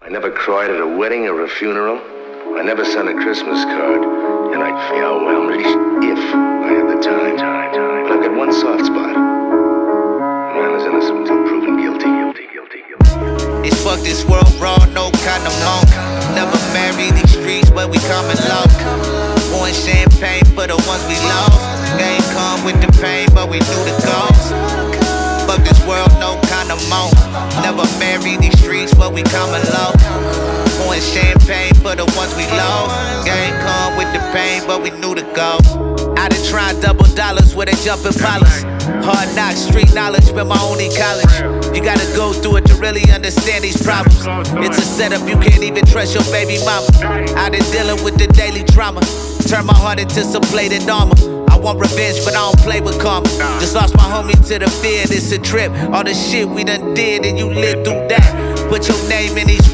I never cried at a wedding or a funeral. I never sent a Christmas card. And I'd feel overwhelmed if I had the time. But I've got one soft spot. Man is innocent until proven guilty. It's fuck this world raw, no kind of monk. Never marry these streets, but we coming low. Pouring champagne for the ones we lost. Game come with the pain, but we knew the goals. Fuck this world, no kind of monk. Never marry these streets, but we coming low. Pouring champagne for the ones we lost. Game come with the pain, but we knew the goals. I done tried double dollars with a jumping pilots. Hard knocks, street knowledge, been my only college. You gotta go through it to really understand these problems. It's a setup, you can't even trust your baby mama. I been dealing with the daily trauma. Turn my heart into some plated armor. I want revenge, but I don't play with karma. Just lost my homie to the fear, it's a trip. All the shit we done did and you lived through that. Put your name in these